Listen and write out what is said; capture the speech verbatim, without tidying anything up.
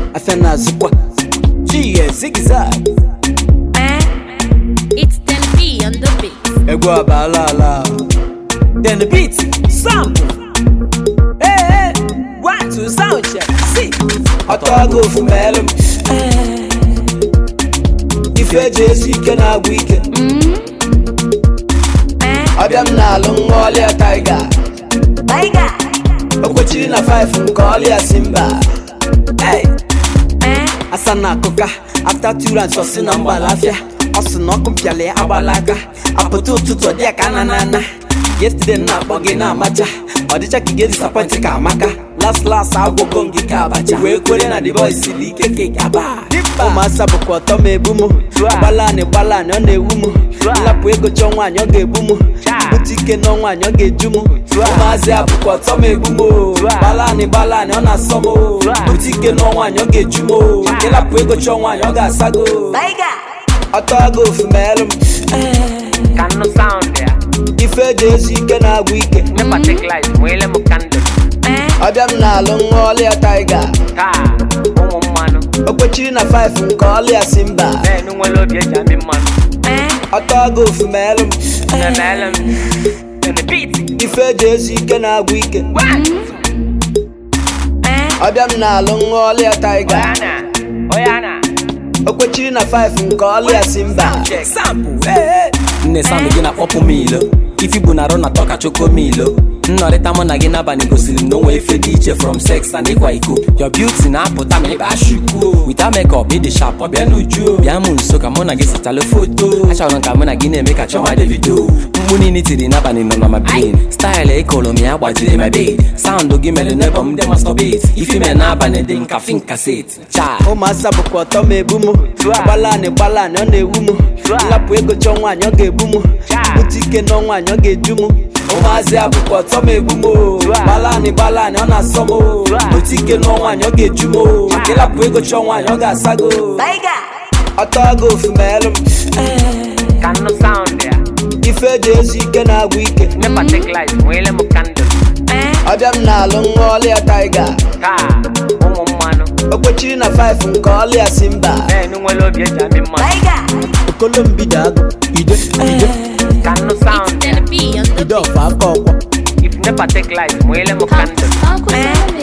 Afena zikwa G zigzag It's ten B on the beat. Egwa balala Then the beat sample. Hey hey One two sound check. See Otago fumelum If you're Jesse can I weekend Abiyam na lungole a tiger Tiger Okwechiri na five nkoli a Simba. Hey Asana koka after two rounds osi na mbalafia osi no kumpiale abalaka apoto tuto dia kananana yesterday na boge na macha odicha kige disappoint ka amaka last last agogongi ka abacha we kwere na the boys sili keke kaba o masa bukwa to mebumu bala ni bala ni ona ewumu lapu ego chonwa anyo ga ebumu butike no nwa anyo ga ejumu o masa bukwa to mebumu bala ni bala ni ona somo butike no nwa anyo ga ejumu lapu ego chonwa anyo ga asago Tiger Otago fumelum Can no sound there. Ife Jesse can I weekend Never take life, mwele mo candle. Abiyam na lungole a tiger Ta, umu mano. Okwechiri na five nkoli a Simba. Ne nungwe lobye jami mano. Otago fumelum Ne melem. In the beat. Ife Jesse can I weekend What? Abiyam na lungole a tiger Oyana. Oyana. Okwechiri na five nkoli a Simba. Check. Sample hey Nne sound gị na kpọpụ milo ifi bụ na ro na toka choko milo nnọrịta mụ na gị n'abalị gosiri m n'onwe ife dị iche from sex and ịkwa iko your beauty na-apụta ma ebe ashuku without makeup ịdị sharp ọbịa n'uju bịa mụ nso ka mụ na gị sachalụ foto achọrọ m ka mụ na gị na-eme ka chọma Davido mkpu niile tiri n'abalị nọ na my brain style ịkọrọ m ya gbajiri my bed sound gị mere n'ebe m dị masturbate ifi mere n'abalị dị nka fin cassette cha o masa bukwa to mebumu bala ni bala ni ona ewumu lapu ego chonwa anyo ga ebumu butike no nwa anyo ga ejumu o mazi abukwa to mebumu bala ni bala ni ona somo butike no nwa anyo ga ejumu lapu ego chonwa anyo ga asago Tiger Otago fumelum Can no sound there. Ife Jesse can I weekend Never take life, mwele mo candle. Abiyam na lungole a tiger Ta, umu mano. Okwechiri na five nkoli a Simba. Ne nungwe lobye jami mano. Tiger Kolombidag ide ide Can no sound there. ten B on the ide beat. of akokwa If never take life, mwele mo candle. Uncle Sam